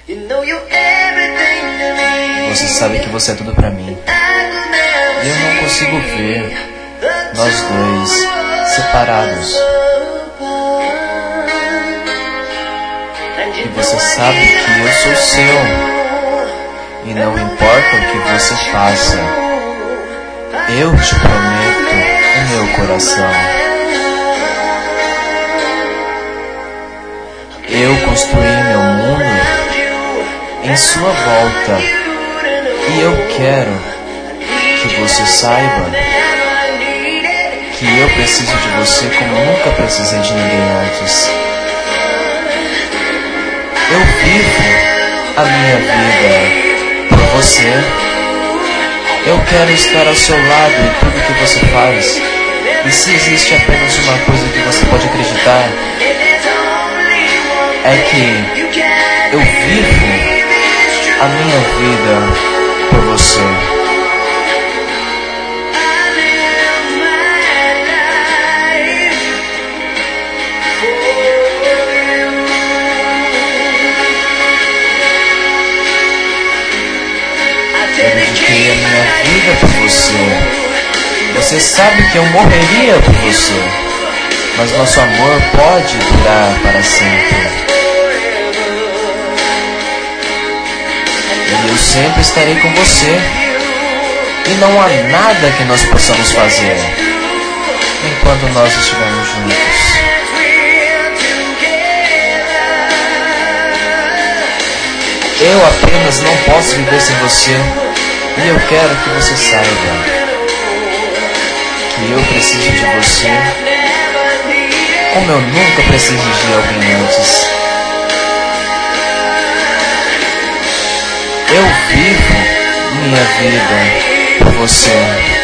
Você sabe que você é tudo pra mim. E eu não consigo ver nós dois separados. E você sabe que eu sou seu. E não importa o que você faça, eu te prometo o meu coração. Eu construí meu mundo em sua volta. E eu quero que você saiba que eu preciso de você como nunca precisei de ninguém antes. Eu vivo a minha vida por você. Eu quero estar ao seu lado em tudo que você faz. E se existe apenas uma coisa que você pode acreditar, é que eu vivo a minha vida por você. Eu dediquei a minha vida por você. Você sabe que eu morreria por você. Mas nosso amor pode durar para sempre. E eu sempre estarei com você. E não há nada que nós possamos fazer enquanto nós estivermos juntos. Eu apenas não posso viver sem você. E eu quero que você saiba que eu preciso de você como eu nunca precisei de alguém antes. Eu vivo minha vida por você.